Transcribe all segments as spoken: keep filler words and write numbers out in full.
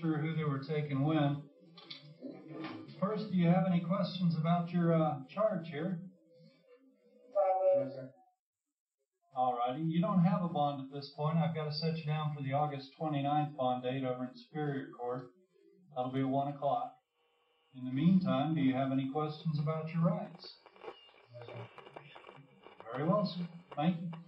sure who they were taking when. First, do you have any questions about your uh, charge here? Yes, sir. All righty. You don't have a bond at this point. I've got to set you down for the August twenty-ninth bond date over in Superior Court. That'll be one o'clock. In the meantime, do you have any questions about your rights? Yes, sir. Very well, sir. Thank you.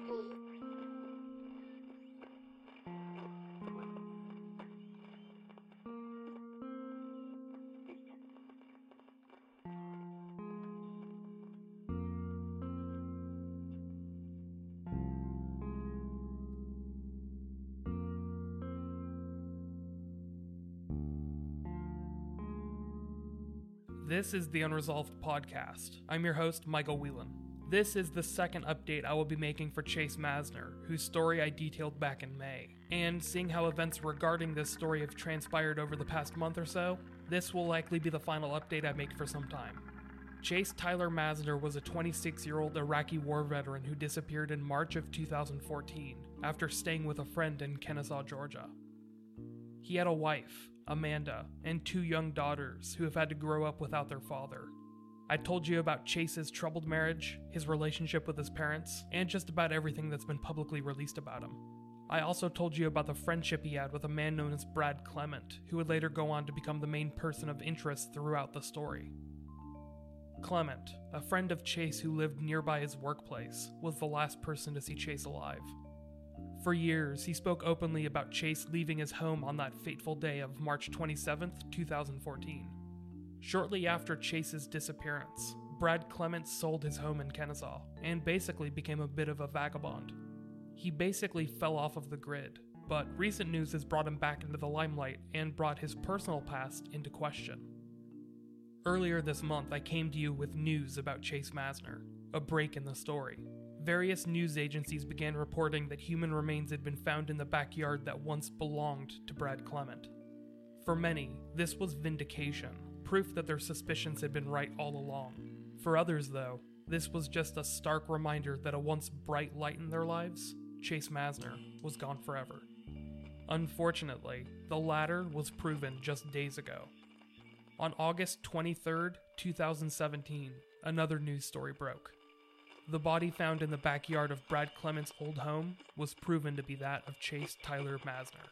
This is the Unresolved Podcast. I'm your host, Michael Whelan. This is the second update I will be making for Chase Masner, whose story I detailed back in May. And seeing how events regarding this story have transpired over the past month or so, this will likely be the final update I make for some time. Chase Tyler Masner was a twenty-six-year-old Iraqi war veteran who disappeared in March of two thousand fourteen after staying with a friend in Kennesaw, Georgia. He had a wife, Amanda, and two young daughters who have had to grow up without their father. I told you about Chase's troubled marriage, his relationship with his parents, and just about everything that's been publicly released about him. I also told you about the friendship he had with a man known as Brad Clement, who would later go on to become the main person of interest throughout the story. Clement, a friend of Chase who lived nearby his workplace, was the last person to see Chase alive. For years, he spoke openly about Chase leaving his home on that fateful day of March twenty-seventh, two thousand fourteen. Shortly after Chase's disappearance, Brad Clement sold his home in Kennesaw and basically became a bit of a vagabond. He basically fell off of the grid, but recent news has brought him back into the limelight and brought his personal past into question. Earlier this month, I came to you with news about Chase Masner, a break in the story. Various news agencies began reporting that human remains had been found in the backyard that once belonged to Brad Clement. For many, this was vindication, proof that their suspicions had been right all along. For others, though, this was just a stark reminder that a once bright light in their lives, Chase Masner, was gone forever. Unfortunately, the latter was proven just days ago. On August twenty-third, two thousand seventeen, another news story broke. The body found in the backyard of Brad Clement's old home was proven to be that of Chase Tyler Masner.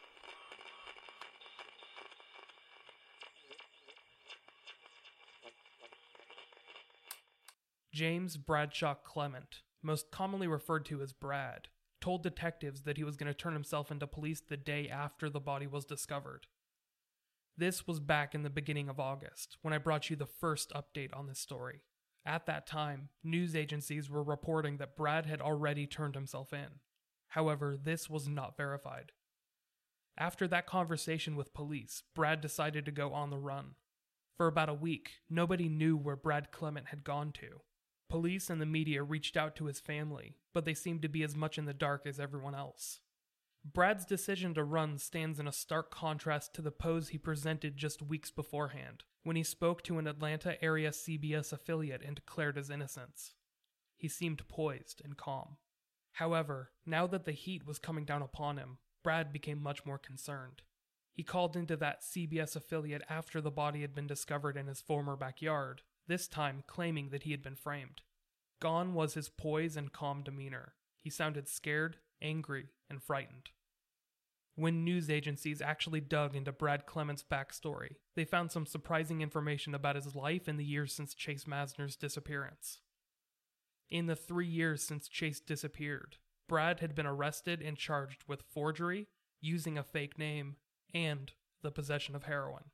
James Bradshaw Clement, most commonly referred to as Brad, told detectives that he was going to turn himself into police the day after the body was discovered. This was back in the beginning of August, when I brought you the first update on this story. At that time, news agencies were reporting that Brad had already turned himself in. However, this was not verified. After that conversation with police, Brad decided to go on the run. For about a week, nobody knew where Brad Clement had gone to. Police and the media reached out to his family, but they seemed to be as much in the dark as everyone else. Brad's decision to run stands in a stark contrast to the pose he presented just weeks beforehand, when he spoke to an Atlanta area C B S affiliate and declared his innocence. He seemed poised and calm. However, now that the heat was coming down upon him, Brad became much more concerned. He called into that C B S affiliate after the body had been discovered in his former backyard, this time claiming that he had been framed. Gone was his poise and calm demeanor. He sounded scared, angry, and frightened. When news agencies actually dug into Brad Clement's backstory, they found some surprising information about his life in the years since Chase Masner's disappearance. In the three years since Chase disappeared, Brad had been arrested and charged with forgery, using a fake name, and the possession of heroin.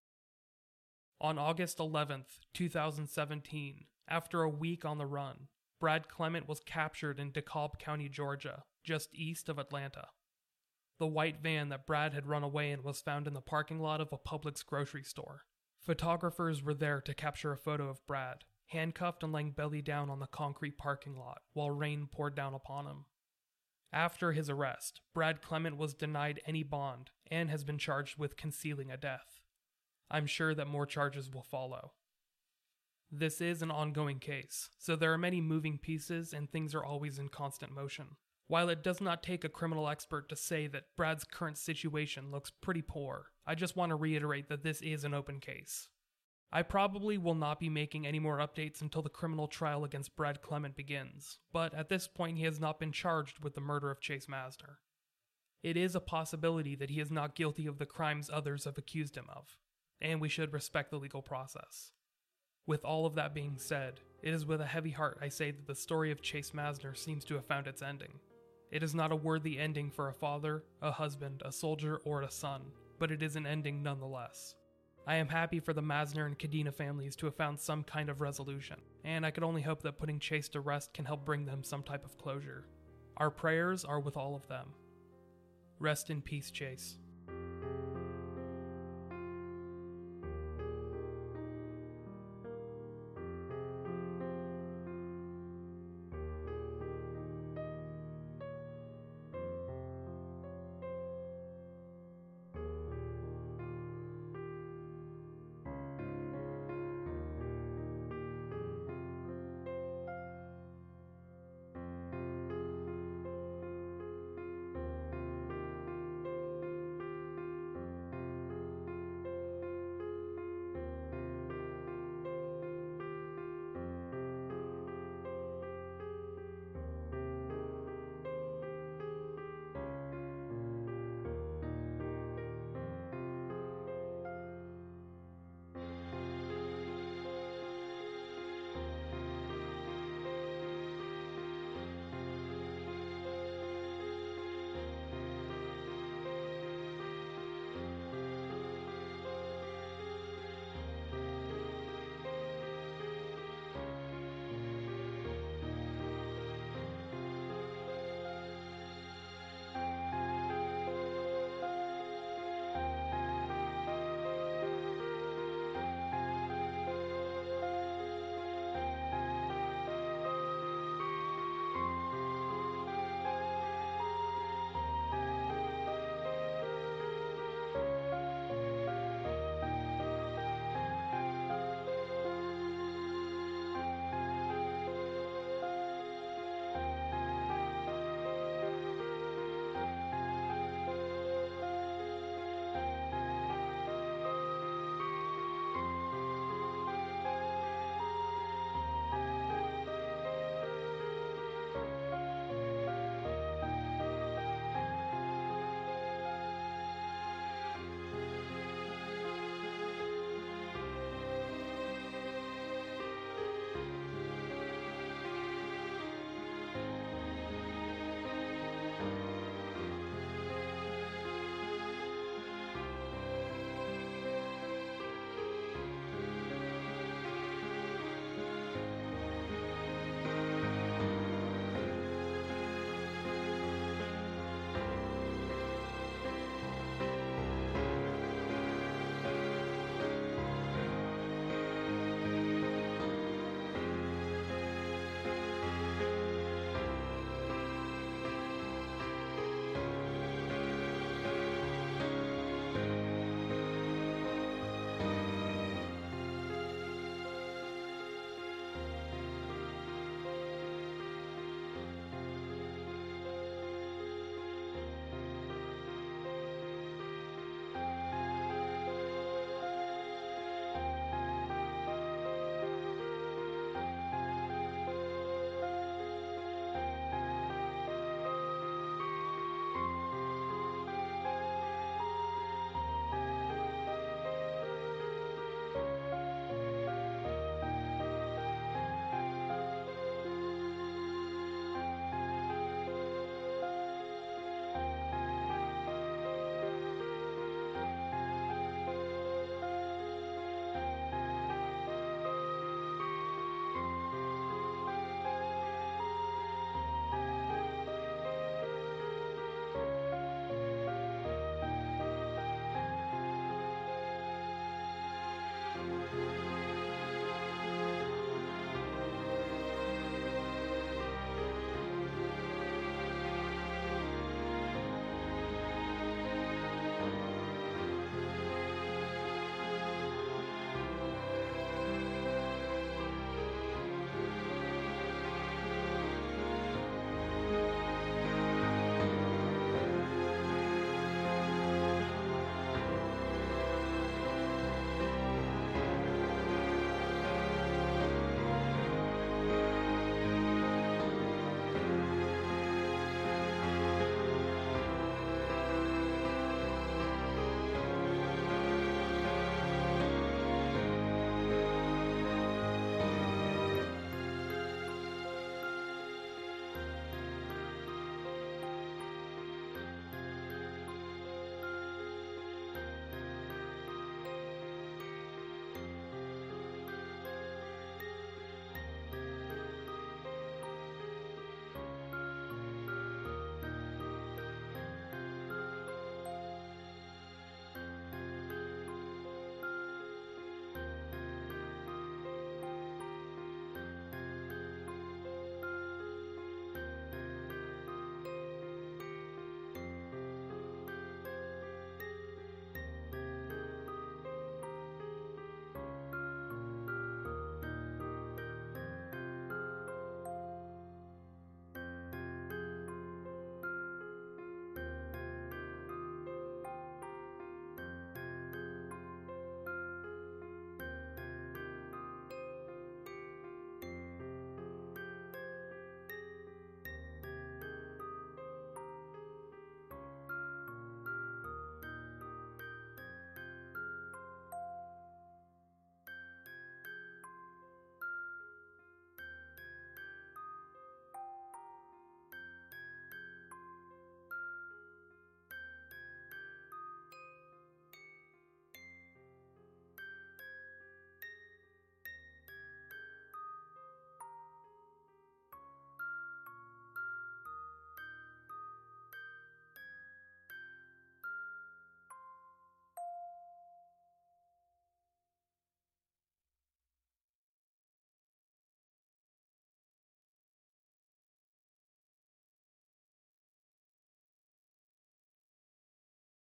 On August eleventh, two thousand seventeen, after a week on the run, Brad Clement was captured in DeKalb County, Georgia, just east of Atlanta. The white van that Brad had run away in was found in the parking lot of a Publix grocery store. Photographers were there to capture a photo of Brad, handcuffed and laying belly down on the concrete parking lot while rain poured down upon him. After his arrest, Brad Clement was denied any bond and has been charged with concealing a death. I'm sure that more charges will follow. This is an ongoing case, so there are many moving pieces and things are always in constant motion. While it does not take a criminal expert to say that Brad's current situation looks pretty poor, I just want to reiterate that this is an open case. I probably will not be making any more updates until the criminal trial against Brad Clement begins, but at this point he has not been charged with the murder of Chase Masner. It is a possibility that he is not guilty of the crimes others have accused him of, and we should respect the legal process. With all of that being said, it is with a heavy heart I say that the story of Chase Masner seems to have found its ending. It is not a worthy ending for a father, a husband, a soldier, or a son, but it is an ending nonetheless. I am happy for the Masner and Cadena families to have found some kind of resolution, and I could only hope that putting Chase to rest can help bring them some type of closure. Our prayers are with all of them. Rest in peace, Chase.